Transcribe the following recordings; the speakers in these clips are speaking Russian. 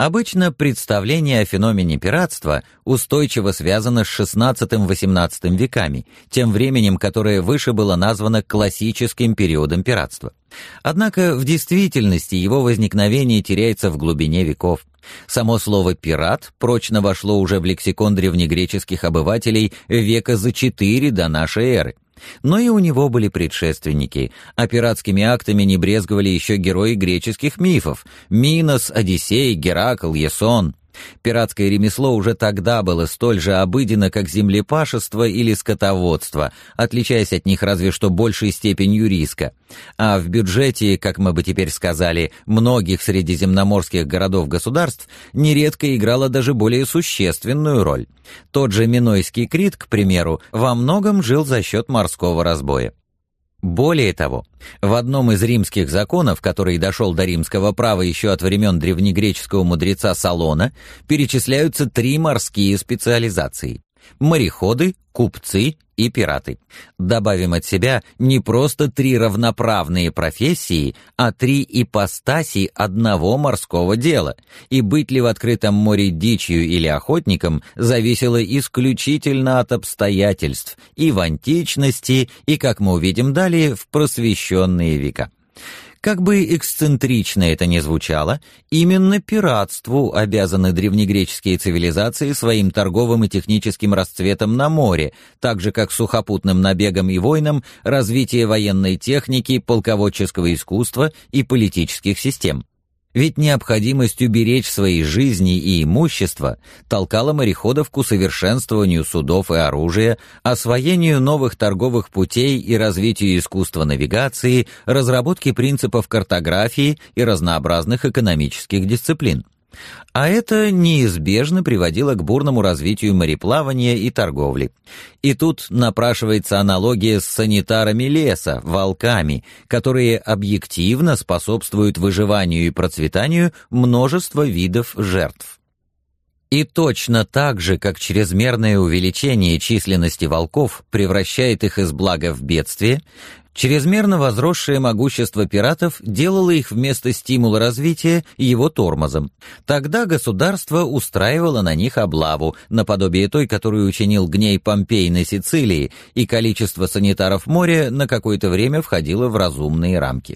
Обычно представление о феномене пиратства устойчиво связано с XVI-XVIII веками, тем временем, которое выше было названо классическим периодом пиратства. Однако в действительности его возникновение теряется в глубине веков. Само слово «пират» прочно вошло уже в лексикон древнегреческих обывателей века за 4 до нашей эры. Но и у него были предшественники, а пиратскими актами не брезговали еще герои греческих мифов – Минос, Одиссей, Геракл, Ясон. Пиратское ремесло уже тогда было столь же обыденно, как землепашество или скотоводство, отличаясь от них разве что большей степенью риска. А в бюджете, как мы бы теперь сказали, многих средиземноморских городов-государств нередко играло даже более существенную роль. Тот же Минойский Крит, к примеру, во многом жил за счет морского разбоя. Более того, в одном из римских законов, который дошел до римского права еще от времен древнегреческого мудреца Солона, перечисляются 3 морские специализации – мореходы, купцы и пираты. Добавим от себя не просто 3 равноправные профессии, а 3 ипостаси одного морского дела, и быть ли в открытом море дичью или охотником зависело исключительно от обстоятельств и в античности, и, как мы увидим далее, в просвещенные века. Как бы эксцентрично это ни звучало, именно пиратству обязаны древнегреческие цивилизации своим торговым и техническим расцветом на море, так же как сухопутным набегам и войнам, развитие военной техники, полководческого искусства и политических систем. Ведь необходимость уберечь свои жизни и имущество толкала мореходов к усовершенствованию судов и оружия, освоению новых торговых путей и развитию искусства навигации, разработке принципов картографии и разнообразных экономических дисциплин. А это неизбежно приводило к бурному развитию мореплавания и торговли. И тут напрашивается аналогия с санитарами леса, волками, которые объективно способствуют выживанию и процветанию множества видов жертв. И точно так же, как чрезмерное увеличение численности волков превращает их из блага в бедствие, чрезмерно возросшее могущество пиратов делало их вместо стимула развития его тормозом. Тогда государство устраивало на них облаву, наподобие той, которую учинил гней Помпей на Сицилии, и количество санитаров моря на какое-то время входило в разумные рамки.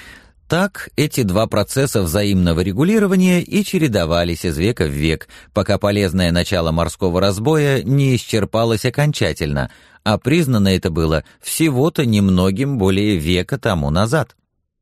Так эти 2 процесса взаимного регулирования и чередовались из века в век, пока полезное начало морского разбоя не исчерпалось окончательно, а признано это было всего-то немногим более века тому назад.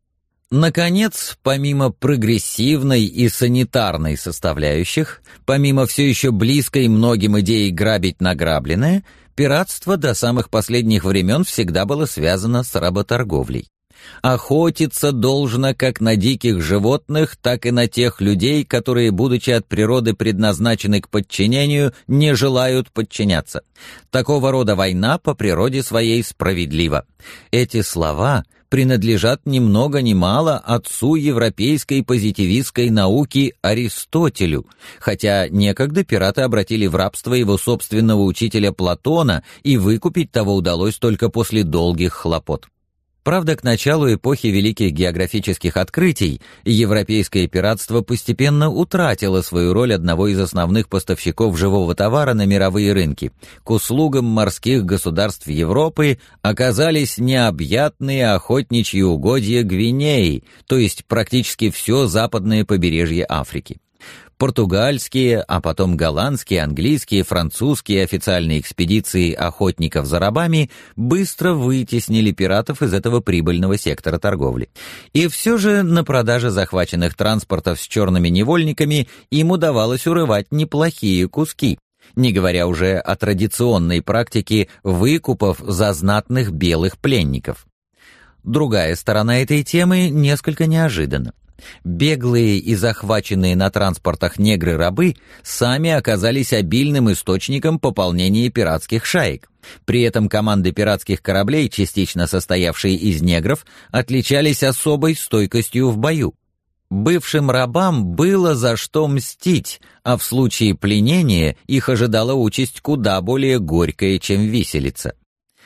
Наконец, помимо прогрессивной и санитарной составляющих, помимо все еще близкой многим идеи грабить награбленное, пиратство до самых последних времен всегда было связано с работорговлей. Охотиться должно как на диких животных, так и на тех людей, которые, будучи от природы предназначены к подчинению, не желают подчиняться. Такого рода война по природе своей справедлива. Эти слова принадлежат ни много ни мало отцу европейской позитивистской науки Аристотелю, хотя некогда пираты обратили в рабство его собственного учителя Платона, и выкупить того удалось только после долгих хлопот. Правда, к началу эпохи великих географических открытий европейское пиратство постепенно утратило свою роль одного из основных поставщиков живого товара на мировые рынки. К услугам морских государств Европы оказались необъятные охотничьи угодья Гвинеи, то есть практически все западное побережье Африки. Португальские, а потом голландские, английские, французские официальные экспедиции охотников за рабами быстро вытеснили пиратов из этого прибыльного сектора торговли. И все же на продаже захваченных транспортов с черными невольниками им удавалось урывать неплохие куски, не говоря уже о традиционной практике выкупов за знатных белых пленников. Другая сторона этой темы несколько неожиданна. Беглые и захваченные на транспортах негры-рабы сами оказались обильным источником пополнения пиратских шаек. При этом команды пиратских кораблей, частично состоявшие из негров, отличались особой стойкостью в бою. Бывшим рабам было за что мстить, а в случае пленения их ожидала участь куда более горькая, чем виселица.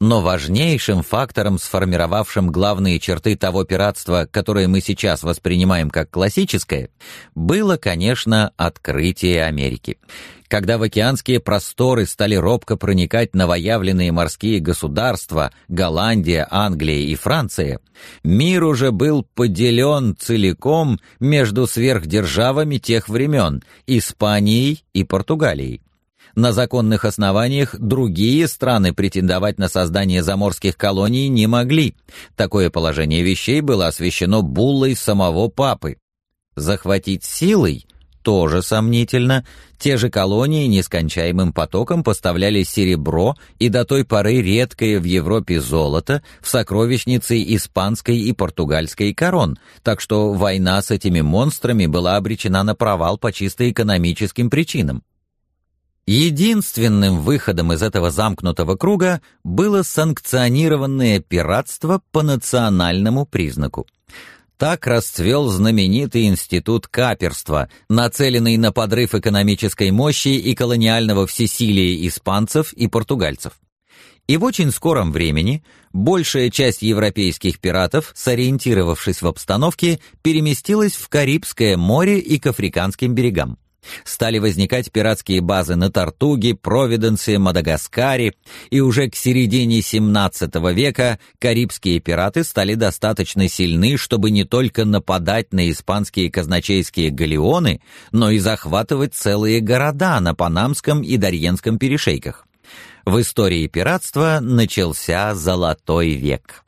Но важнейшим фактором, сформировавшим главные черты того пиратства, которое мы сейчас воспринимаем как классическое, было, конечно, открытие Америки. Когда в океанские просторы стали робко проникать новоявленные морские государства Голландия, Англия и Франция, мир уже был поделен целиком между сверхдержавами тех времен – Испанией и Португалией. На законных основаниях другие страны претендовать на создание заморских колоний не могли. Такое положение вещей было освящено буллой самого папы. Захватить силой – тоже сомнительно. Те же колонии нескончаемым потоком поставляли серебро и до той поры редкое в Европе золото в сокровищнице испанской и португальской корон, так что война с этими монстрами была обречена на провал по чисто экономическим причинам. Единственным выходом из этого замкнутого круга было санкционированное пиратство по национальному признаку. Так расцвел знаменитый институт каперства, нацеленный на подрыв экономической мощи и колониального всесилия испанцев и португальцев. И в очень скором времени большая часть европейских пиратов, сориентировавшись в обстановке, переместилась в Карибское море и к африканским берегам. Стали возникать пиратские базы на Тортуге, Провиденсе, Мадагаскаре, и уже к середине XVII века карибские пираты стали достаточно сильны, чтобы не только нападать на испанские казначейские галеоны, но и захватывать целые города на Панамском и Дарьенском перешейках. В истории пиратства начался Золотой век.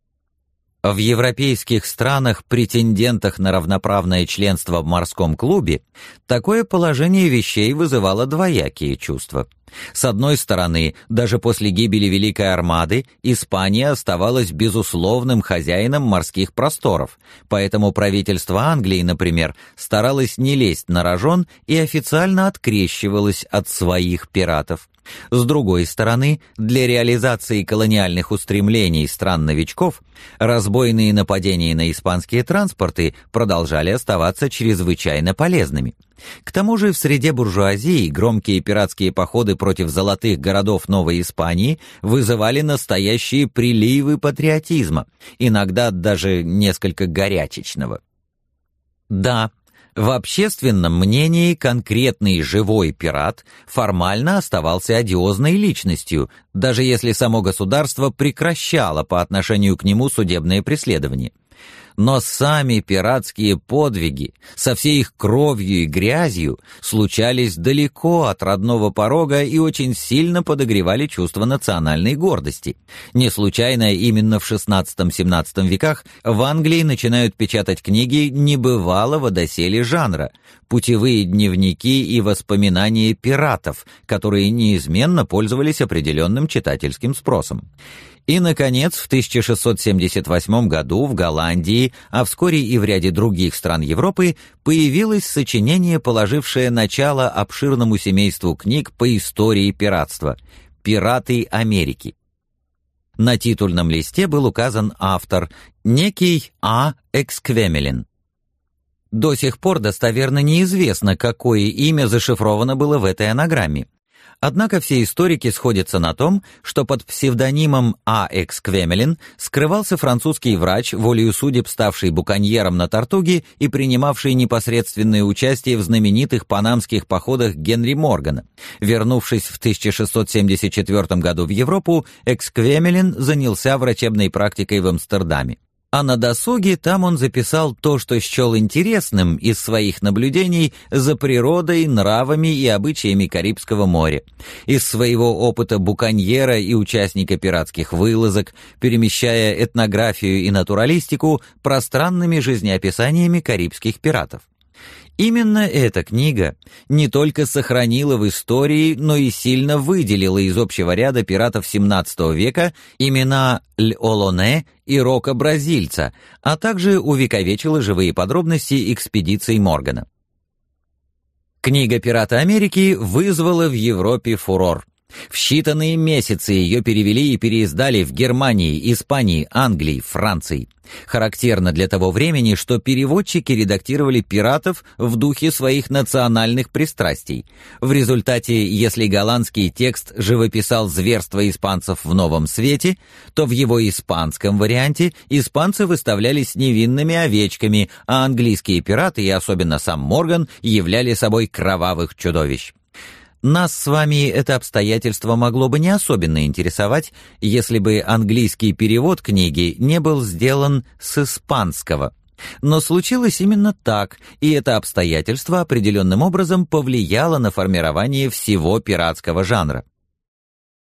В европейских странах, претендентах на равноправное членство в морском клубе, такое положение вещей вызывало двоякие чувства. С одной стороны, даже после гибели Великой Армады Испания оставалась безусловным хозяином морских просторов, поэтому правительство Англии, например, старалось не лезть на рожон и официально открещивалось от своих пиратов. С другой стороны, для реализации колониальных устремлений стран-новичков разбойные нападения на испанские транспорты продолжали оставаться чрезвычайно полезными. К тому же в среде буржуазии громкие пиратские походы против золотых городов Новой Испании вызывали настоящие приливы патриотизма, иногда даже несколько горячечного. Да, в общественном мнении конкретный живой пират формально оставался одиозной личностью, даже если само государство прекращало по отношению к нему судебное преследование. Но сами пиратские подвиги со всей их кровью и грязью случались далеко от родного порога и очень сильно подогревали чувство национальной гордости. Не случайно именно в XVI-XVII веках в Англии начинают печатать книги небывалого доселе жанра – путевые дневники и воспоминания пиратов, которые неизменно пользовались определенным читательским спросом. И, наконец, в 1678 году в Голландии, а вскоре и в ряде других стран Европы, появилось сочинение, положившее начало обширному семейству книг по истории пиратства «Пираты Америки». На титульном листе был указан автор, некий А. Эксквемелин. До сих пор достоверно неизвестно, какое имя зашифровано было в этой анаграмме. Однако все историки сходятся на том, что под псевдонимом А. Эксквемелин скрывался французский врач, волею судеб ставший буконьером на Тортуге и принимавший непосредственное участие в знаменитых панамских походах Генри Моргана. Вернувшись в 1674 году в Европу, Эксквемелин занялся врачебной практикой в Амстердаме. А на досуге там он записал то, что счел интересным из своих наблюдений за природой, нравами и обычаями Карибского моря. Из своего опыта буконьера и участника пиратских вылазок, перемещая этнографию и натуралистику пространными жизнеописаниями карибских пиратов. Именно эта книга не только сохранила в истории, но и сильно выделила из общего ряда пиратов XVII века имена Л'Олоне и Рока-Бразильца, а также увековечила живые подробности экспедиций Моргана. Книга «Пираты Америки» вызвала в Европе фурор. В считанные месяцы ее перевели и переиздали в Германии, Испании, Англии, Франции. Характерно для того времени, что переводчики редактировали пиратов в духе своих национальных пристрастий. В результате, если голландский текст живописал зверство испанцев в новом свете, то в его испанском варианте испанцы выставлялись невинными овечками, а английские пираты, и особенно сам Морган, являли собой кровавых чудовищ. Нас с вами это обстоятельство могло бы не особенно интересовать, если бы английский перевод книги не был сделан с испанского. Но случилось именно так, и это обстоятельство определенным образом повлияло на формирование всего пиратского жанра.